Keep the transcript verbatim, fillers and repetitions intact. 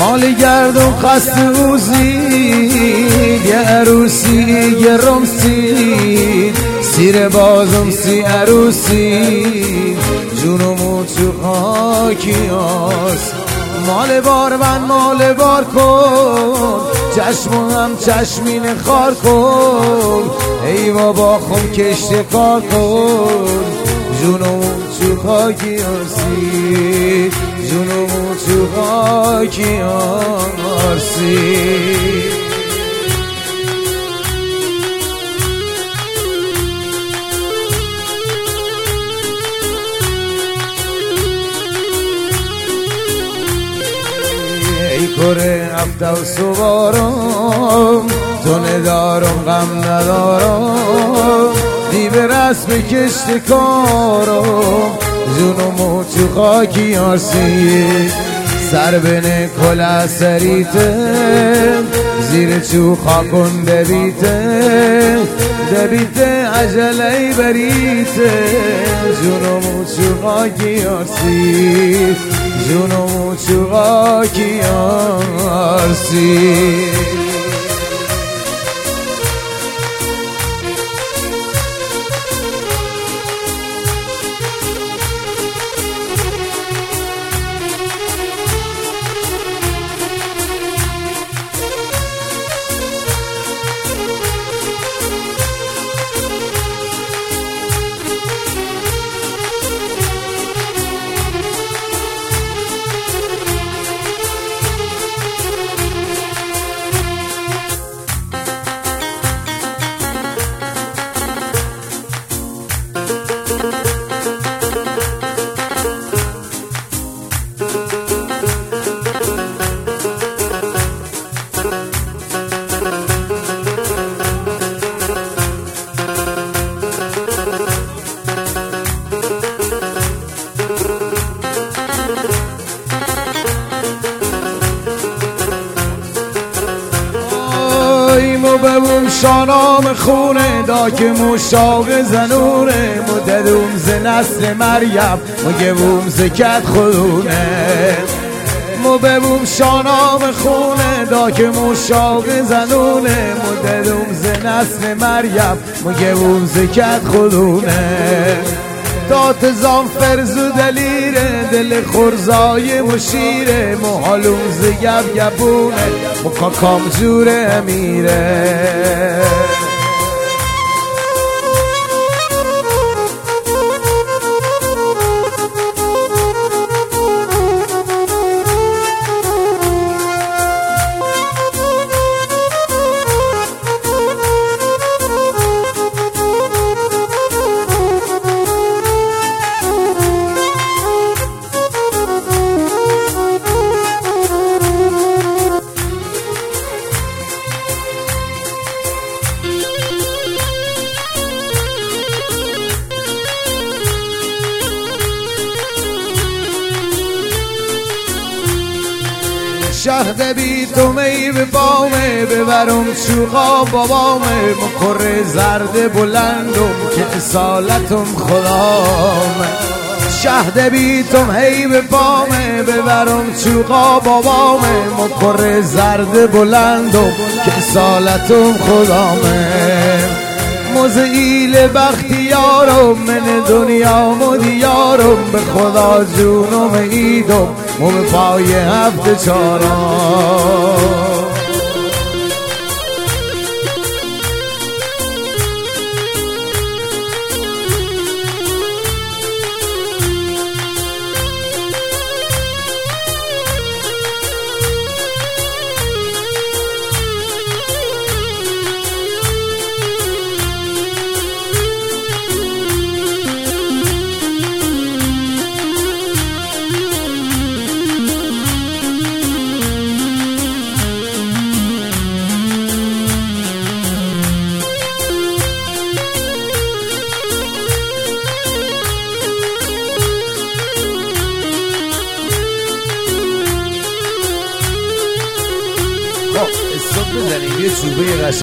مال گردم خست اوزید، یه عروسی یه رمسید، سیر بازم سی عروسی، جونمو تو خاکی هست. مال بار من مال بار کن، چشمو هم چشمین خار کن، ای بابا خم کشت کار کن، جونمو تو خاکی هستی، جونمو تو خاکی هستی. ای کره هفته و سوارم، تو ندارم غم ندارم، دی به رسم کشت کارم، جونمو تو خاکی هستی. سر بین کل سریته، زیر چو خاکن دبیته، دبیته عجله بریته، جونمو تو خاکی هستی، جونمو تو خاکی هستی. ببوم شانام خونه دا که مشاق زنونه، مددوم ز نسل مریم مگبوم ز کت خودونه. مو ببوم شانام خونه دا که مشاق زنونه، مددوم ز نسل مریم مگبوم ز کت خودونه. دات زان فرزو دلیره، دل خورزای مشیره، محالوم ز گب گبونه، مکاکام جوره میره. شهد بی تو می به بامه، ببرم چوقا بابامه، مکر زرد بلندم که اصالتم خدامه. شهد بی تو می به بامه، ببرم چوقا بابامه، مکر زرد بلندم که اصالتم خدامه. مزعیل بختیارم من دنیا مدیارم، به خدا جونم ایدم مو به پای هفت چارم.